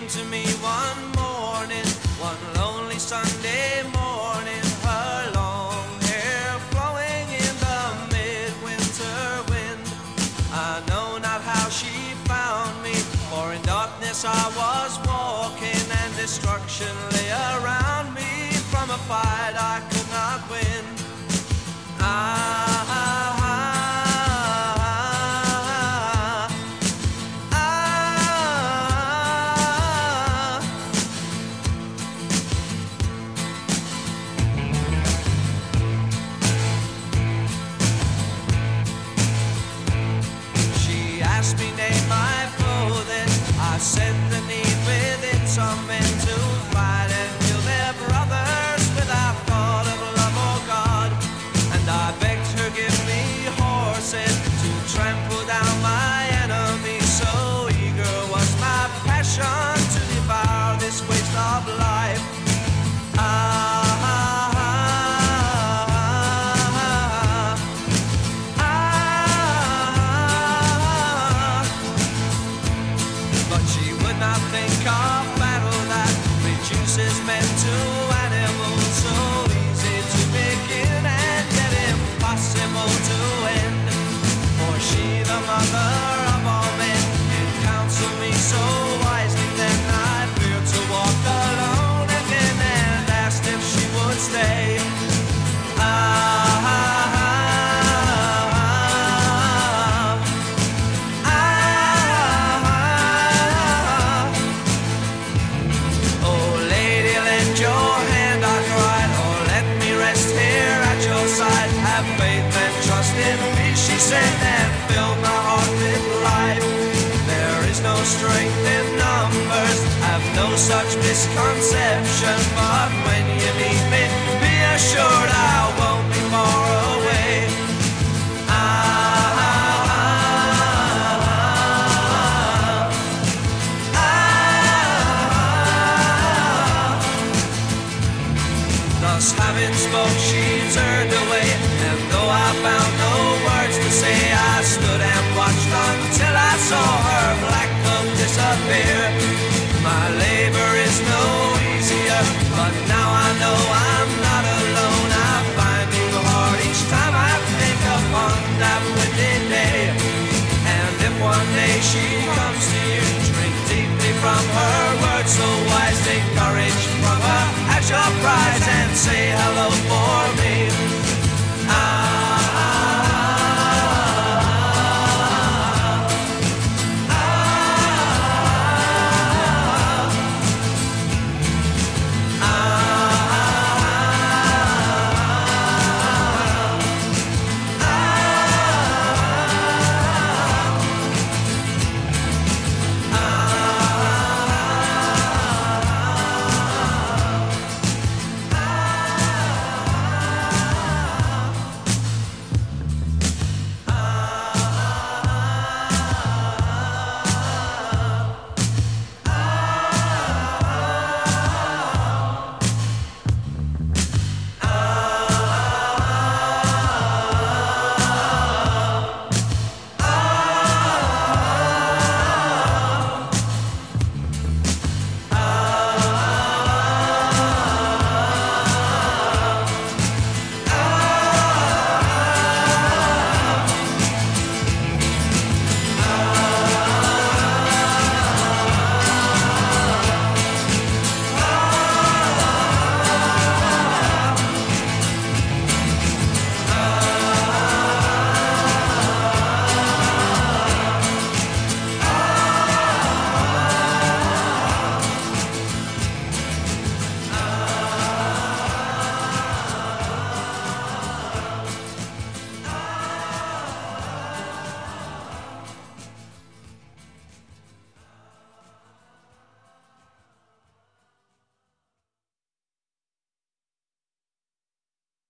to me one morning, one lonely Sunday morning, her long hair flowing in the midwinter wind. I know not how she found me, for in darkness I was walking, and destruction lay around me from a fight I could not win. She asked me name my clothing. I said the need within some men to fight and kill their brothers without thought of love or God. And I begged her give me horses to trample down my enemies. So eager was my passion to devour this waste of life. But she would not think of battle that reduces men to animals, so easy to begin and yet impossible to end. For she, the mother of all men, did counsel me so wisely. Then I feared to walk alone again and asked if she would stay. Oh, lady, lend your hand, I cried, or let me rest here at your side. Have faith and trust in me, she said, and filled my heart with life. There is no strength in numbers, have no such misconception, but when you meet me, be assured I won't be far away. Thus having spoke, she turned away, and though I found no words to say, I stood and watched until I saw her black cloak disappear. My labor is no easier, but now I know I'm not alone. I find it hard each time I think upon that windy day. And if one day she comes to you, drink deeply from her words so wise, take courage from her at your prize and say hello